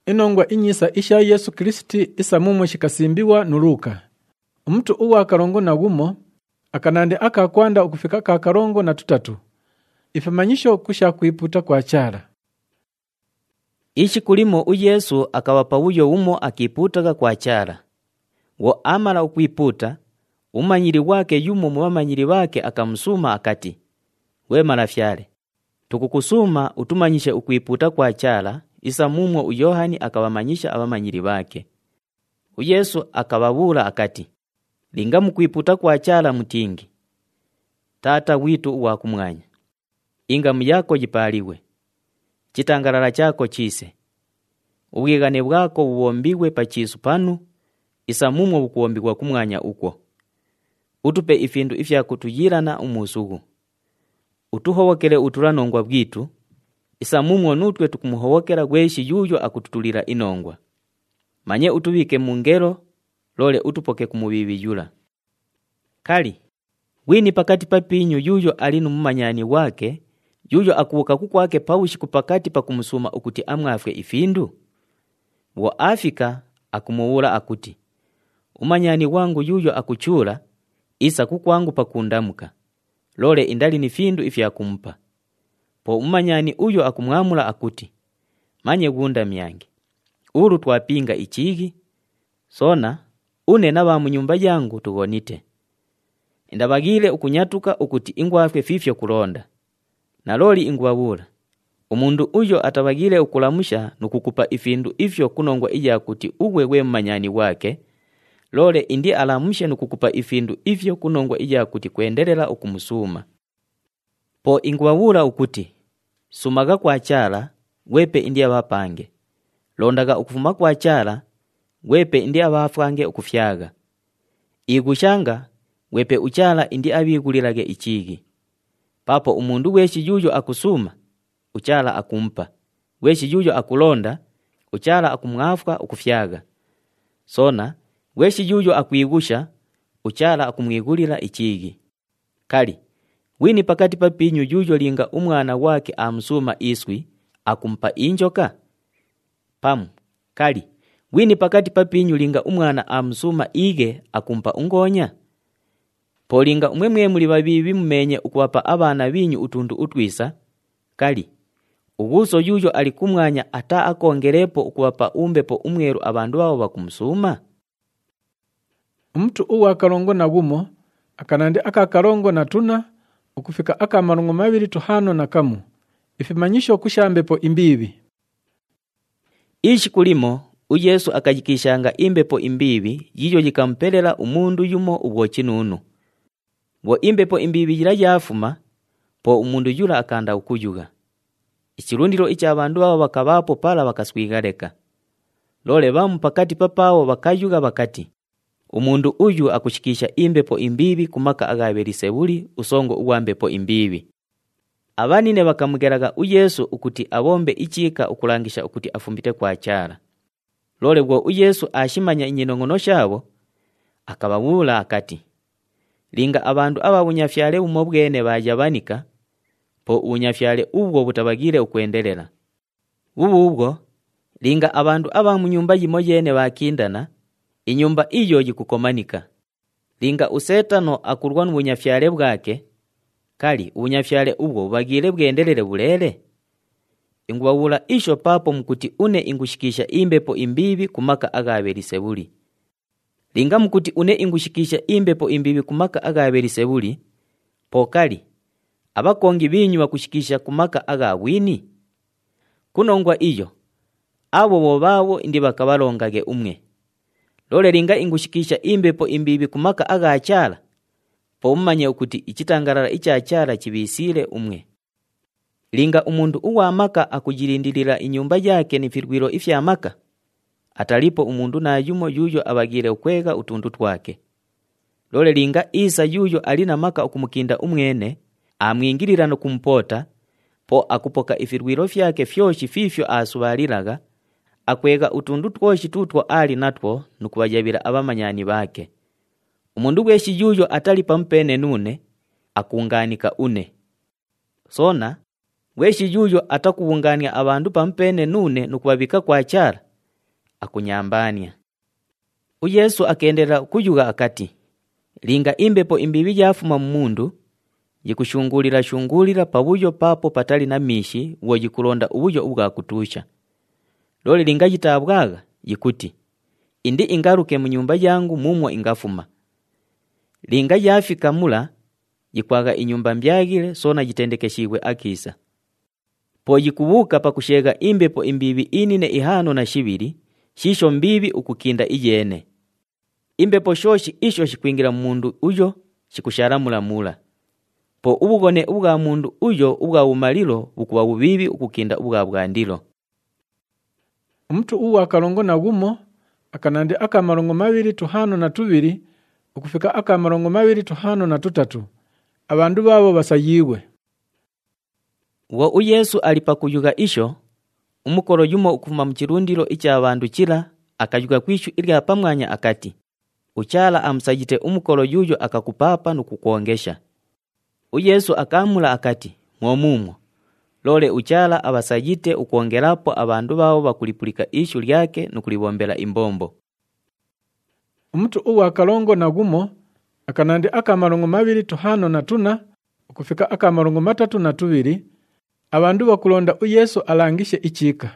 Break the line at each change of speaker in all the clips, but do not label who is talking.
Inongwa inyisa isha Yesu Kristi isa mumwe shikasimbiwa nuruka. Mtu uwa karongo na gumo, akanande akakwanda ukufika kakarongo na tutatu. Ifemanyisho kusha kuiputa kwa chara.
Ishi kulimo Yesu akawapa uyo umo akiputaga kwa chara. Wo amala ukwiputa, umanyiri wake yumo mwamanyiri wake akamusuma akati, we marafyale, tukukusuma utumanyishe ukwiputa kwa chara, isa mumwe uyohani akawamanyisha abamanyiri wake. Yesu akawabula akati, linga mukwiputa kwa chara mutingi, Tata witu uwa kumwanya, ingamu yako jipaliwe, chitangalala chako chise, ubwigane bwako buwombiwe pachisu panu, isa mumwe bukuwombigwa kumwanya uko. Utupe ifindu ifya kutuyirana umusugu. Utuhowokele utulanongwa bwitu, isa mumwe nutwe tukumuhowokela gweshi yuyo akututulira inongwa. Manye utubike mungero, lole utupoke kumubibi yula. Kali, wini pakati papinyu yuyo alinu mumanyani wake, yuyo akuwuka kukwake paushi kupakati pakumusuma ukuti amwafwe ifindu? Wo afika akumuwula akuti, umanyani wangu yuyo akuchula, isa kukwangu pakundamuka, lole indali ni findu ifya kumpa. Po umanyani uyo akumwamula akuti, manye gunda myange, uru twapinga ichigi, sona, une na ba munyumba yangu tugonite. Indabagile ukunyatuka ukuti ingwafwe fifyo kulonda. Na loli ingwabula, umundu uyo atabagile ukulamusha nukukupa ifindu ifyo kunongwa iya kuti uwe mmanyani wake, lole indi alamushe nukukupa ifindu ifyo kunongwa iya kuti kuendelela ukumusuma. Po ingwabula ukuti, sumaga kwa chala, wepe indi abapange. Londaga ukufuma kwa chala, wepe indi abafwange ukufyaga. Igushanga, wepe uchala indi abigulilage ichigi. Papo umundu weshi yuyo akusuma, uchala akumpa. Weshi yuyo akulonda, uchala akumwafwa ukufyaga. Sona, weshi yuyo akuigusha, uchala akumwigulila ichigi. Kali, wini pakati papinyu yuyo linga umwana wake amusuma iswi, akumpa injoka? Pamu, kali, wini pakati papinyu linga umwana amusuma ige, akumpa ungonya? Polinga umwemwe muli babibi mumenye ukuwapa abana binyu utundu utwisa, kali, uguso yuyo alikumwanya ata akongerepo ukuwapa umbepo umweru abandu wao bakumusuma?
Mtu uwa karongo na gumo, akanande akakarongo na tuna, ukufika akamarungo mabiri tuhano na kamu, ifimanyisho kushambepo imbibi.
Ishi kulimo, Yesu akajikishanga imbepo imbibi, yiyo jikampelela umundu yumo ubwochinunu. Wo imbepo imbibi jira jafuma, po umundu yula akanda ukuyuga. Ichirundiro icha abandu wao bakabapo pala bakaswigaleka. Lole bamu pakati papawo bakayuga bakati, umundu uyu akushikisha imbepo imbibi kumaka agabelisebuli usongo uwambepo imbibi. Abanine bakamugeraga Yesu ukuti abombe ichika ukulangisha ukuti afumbite kwa chara. Lole bwo Yesu ashimanya inyinongono shabo, akababula akati, linga abandu ababunyafyale umobwene bajabanika, po unyafyale ubwo butabagire ukwendelela. Ubwo, linga abandu abamunyumba yimojene bakindana, inyumba iyo yikukomanika. Linga usetano akurwa n'ubunyafyale bwake, kali ubunyafyale ubwo bubagire bwendelele bulele? Ingwabula isho papo mkuti une ingushikisha imbepo imbibi kumaka agabelisebuli. Linga mkuti une ingushikisha imbepo imbibi kumaka agabelisebuli, po kali, abakongi binyu bakushikisha kumaka agawini? Kunongwa iyo, abo bobawo indi bakabalongage umwe. Lole linga ingushikisha imbepo imbibi kumaka agachala, po umanye ukuti ichitangarara ichachala chibisile umwe. Linga umundu uwa maka akujirindilira inyumba yake nifirwiro ifya maka, atalipo umundu na yumo yuyo abagire ukwega utundu twake. Lole linga isa yuyo alina maka ukumukinda umwene, amwingirira no kumpota, po akupoka ifirwiro fyake fyoshi fifyo asubaliraga, akwega utundu twoshi tutwo ali natwo nukubajabira abamanyani bake. Umundu weshi yuyo atalipa mpene nune, akunganika une. Sona, weshi yuyo atakuwungania abandu pampene nune nukubabika kwa chara, akunyambania. Yesu akendelera kuyuga akati, linga imbepo imbibi yafuma mmundu yikushungulira pabuyo papo patali na mishi wo yikulonda ubuyo ubwakutusha. Lole linga yitabwaga yikuti, indi ingaruke mu nyumba yangu mumwo ingafuma. Linga yafika mula yikwaga inyumba mbyagile sona yitendekeshibwe akisa. Po yikubuka pakushega imbepo imbibi inine ihano na shibiri, shisho mbibi ukukinda iyene. Imbepo shoshi isho shikwingira mundu uyo shikusharamula. Po ubugone ubwa mundu uyo ubwa umalilo bukuba bubibi ukukinda ubwa bwandilo.
Omuntu uwa akarongo na gumo akanandi akamarongo mabiri tuhano na tubiri ukufika akamarongo mabiri tuhano na tutatu. Abandu babo basayiwe.
Wo Yesu alipakuyuga isho, umukoro yumo ukuma mu kirundiro icy'abandu kira akayuga kwishu irya pamwanya akati, ucyala amusajite umukoro yuyo akakupapa nukukuongesha. Yesu akamula akati, mwomumwo, lole ucyala abasajite ukuongerapo abandu babo bakulipulika ishu lyake nukulibombela imbombo.
Omuntu uwa akarongo na gumo akanandi akamarongo mabiri tuhano na tuna ukufika akamarongo matatu na tubiri. Abandu bakulonda Yesu alangishe ichika.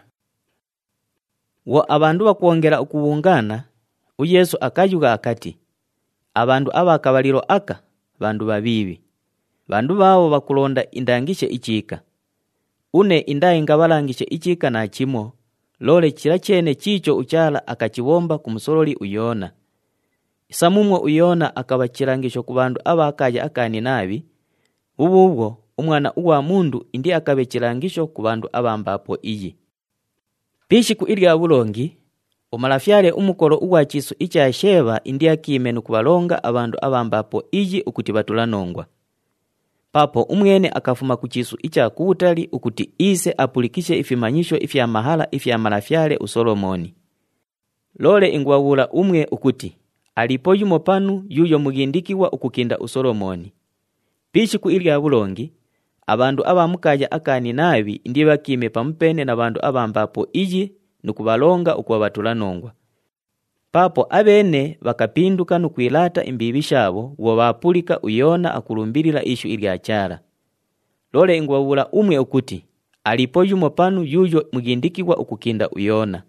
Wo abandu bakuongera ukubungana, Yesu akayuga akati, abandu abakabaliro aka bandu babibi. Bandu babo bakulonda indangishe ichika. Une indainga balangishe ichika na chimo, lole chira chene chicho ucyala akachibomba kumusoroli uyona. Isamumwo uyona akabachirangisho ku bandu abakaja akani nabi, ubwo umwana uwa mundu indi akabechirangisho ku bandu abambapo iyi. Pishiku irya bulongi, umalafyale umukoro uwa chisu icha sheba indi akimenu kubalonga abandu abambapo iyi ukuti batulanongwa. Papo umwene akafuma ku chisu icha kuutali ukuti ise apulikishe ifimanyisho ifya mahala ifya malafyale uSolomoni. Lole ingwawula umwe ukuti, alipo yumo panu yuyo mugindikiwa ukukinda uSolomoni. Pishiku irya bulongi, abandu abamukaja akani nabi ndi bakime pampene na bandu abambapo iyi nukubalonga ukuwa batulanongwa. Papo abene bakapinduka nukwilata imbibi shabo wo bapulika uyona akulumbirira ishu irya cyara. Lole ingwawula umwe ukuti, alipo yumo panu yuyo mugindikiwa ukukinda uyona.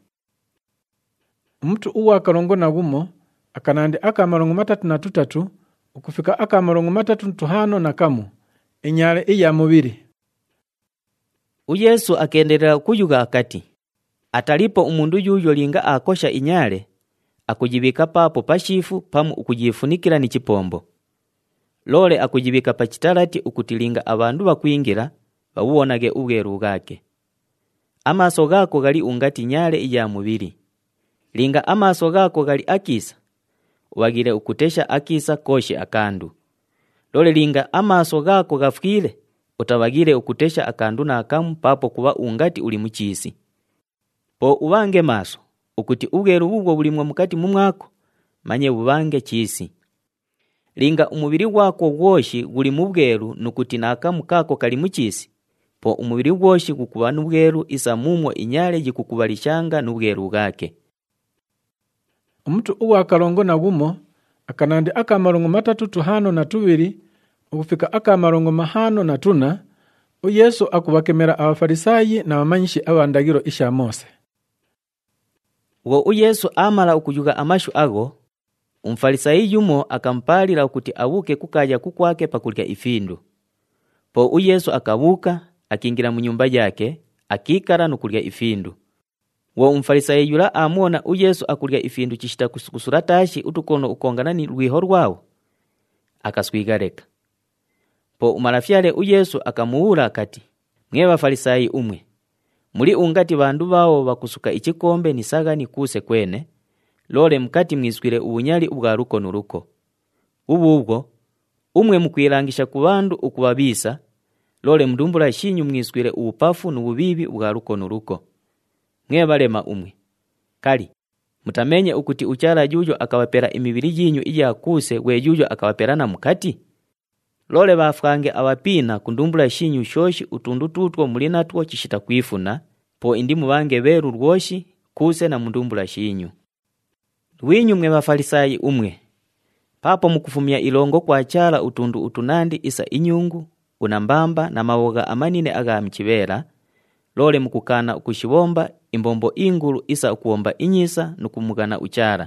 Omuntu uwa akarongo na gumo akanandi akamarongo matatu na tutatu ukufika akamarongo matatu tuhano na kamu. Inyale iya mubiri.
Yesu akendelera kuyuga akati, atalipo umundu yuyo linga akosha inyale, akujibika papo pashifu pamu ukujifunikira ni chipombo. Lole akujibika pachitalati ukutilinga abandu bakwingira bawonage ubweru bwake. Amaso gako gali ungati nyale iya mubiri. Linga amaso gako gali akisa, wagire ukutesha akisa koshi akandu. Lole linga amaso gako gafukile, utabagire ukutesha akandu na akamu papo kuba ungati uli muchisi. Po ubange maso, ukuti ubweru bubwo bulimwa mukati mumwako, manye bubange chisi. Linga umubiri wako woshi guli mubweru nukuti na akamu kako kali muchisi, po umubiri woshi gukuba nubweru isa mumwo inyale jikukubalishanga nubweru bwake.
Omuntu uwa akarongo na gumo akanandi akamarongo matatu tuhano na tubiri ukufika akamarongo mahano na tuna. Yesu akubakemera abafarisayi na bamanyishi abandagiro isha Mose.
Wo Yesu amala ukuyuga amashu ago, umfarisayi yumo akampalira ukuti abuke kukaja kukwake pakulya ifindu. Po Yesu akabuka akingira mu nyumba yake akikara nukulya ifindu. Wo umfarisayi yula amuona Yesu akulya ifindu chishita kusuratashi utukono ukongana ni rwiho rwawo, akaswigareka. Po umalafyale Yesu akamuura akati, mwe bafarisayi umwe, muri ungati bandu bawo bakusuka ichikombe nisaga nikuse kwene, lole mkati mwiswire ubunyali ubwa ruko nuruko. Ubwo umwe mukwirangisha ku bandu ukubabisa, lole mdumbula shinyu mwiswire ubupafu nububibi ubwa ruko nuruko. Mwe balema umwe, kali mutamenye ukuti ucyala jujo akabapera imibiri yinyu ija kuse we jujo akabaperana mukati. Lole bafrange abapina kundumbula shinyu shoshi utundu tutwo muri natwo chishita kwifuna, po indi mubange beru rwoshi kuse na mundumbula shinyu. Lwinyu mwe Bafalisayi umwe, papo mukufumya ilongo kwa chala utundu utunandi isa inyungu, unambamba na mawoga amanine aga mchibera, lole mukukana ukushibomba imbombo ingulu isa ukuomba inyisa nukumugana uchara.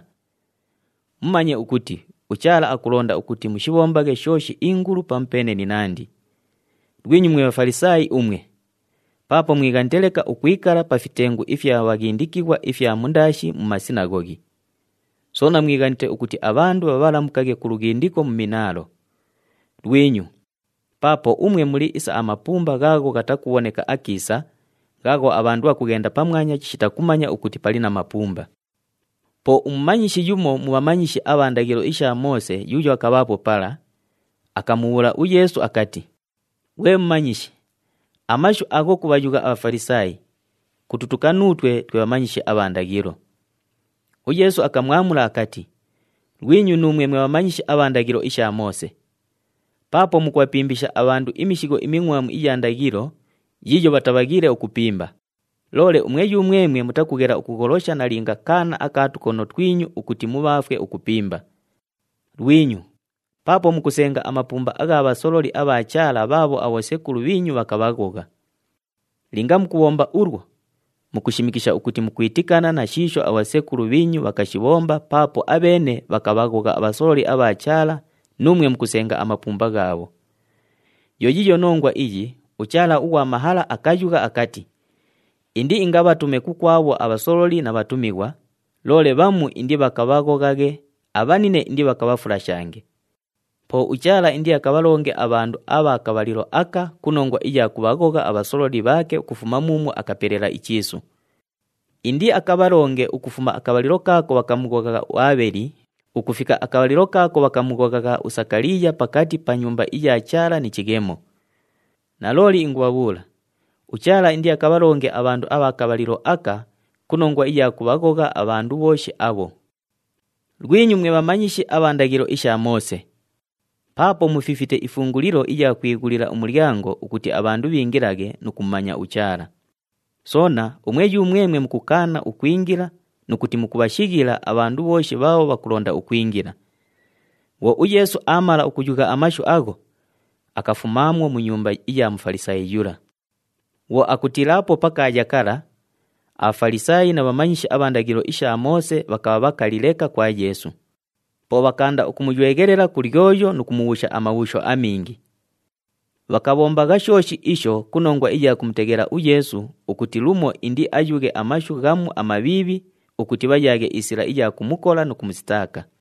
Mmanye ukuti uchala akulonda ukuti mushibombage shoshi ingulu pampene ninandi. Lwinyu mwe Bafalisayi umwe, papo mwiganteleka ukuikala pafitengu ifya wagindikibwa ifya mundashi mu masinagogi. Sona mwigante ukuti abandu babalamukage ku rugindiko mu minalo. Lwinyu, papo umwe muri isa amapumba gago katakuwoneka akisa, gago abandu akugenda pamwanya kishita kumanya ukuti palina mapumba. Po umumanyishi yumo mu bamanyishi abandagiro isha Mose yujo akabapo pala, akamuwula Yesu akati, we mumanyishi, amashu ago kubayuga Abafalisayi, kututukanutwe twe bamanyishi abandagiro. Yesu akamwamula akati, lwinyu numwe mwe bamanyishi abandagiro isha Mose. Papo mukwapimbisha abandu imishigo imingwamu iyandagiro, yijo batabagire okupimba. Lole umwe mutakugera ukugolosha nalinga kana akatukono twinyu ukuti mubafwe okupimba. Lwinyu, papo mukusenga amapumba aga abasololi abachala babo awasekulu binyu bakabagoga. Linga mukuwomba urwo, mukushimikisha ukuti mukwitikana na shisho awasekulu binyu bakashibomba, papo abene bakabagoga abasololi abachala, numwe mukusenga amapumba gabo. Yojiyo nongwa iyi, uchala uwa mahala akayuga akati, indi ingaba tumekukwabo abasololi na batumigwa, lole bamu indi bakabagogage, abanine indi bakabafurashange. Po uchala indi akabalonge abandu abakabaliro aka kunongwa iya kubagoga abasololi bake ukufuma mumu akaperera ichisu. Indi akabalonge ukufuma akabaliro kako bakamugogaga Abeli, ukufika akabaliro kako bakamugogaga Usakariya pakati pa nyumba iya chala ni chigemo. Naloli ingwabula, uchala indi akabalonge abandu abakabaliro aka kunongwa iya kubagoga abandu boshi abo. Lwinyu mwe bamanyishi abandagiro isha Mose, papo mufifite ifunguliro iya kwigulira umuryango ukuti abandu bingirage nukumanya uchara. Sona umwe mukukana ukwingira nukuti mukubashigira abandu boshi bao bakulonda ukwingira. Wo Yesu amala ukujuga amashu ago, akafumamwo mu nyumba iya Mufalisayi yura. Wo akutilapo paka ajakara, Abafalisayi na bamanyishi abandagiro isha Mose bakaba bakalileka kwa Yesu. Po bakanda ukumujwegerera kulyoyo nukumuwusha amawusho amingi. Bakabomba gashoshi isho kunongwa iya kumtegera Yesu ukuti lumo indi ayuge amashu gamu amabibi ukuti bayage isira iya kumukola nukumusitaka.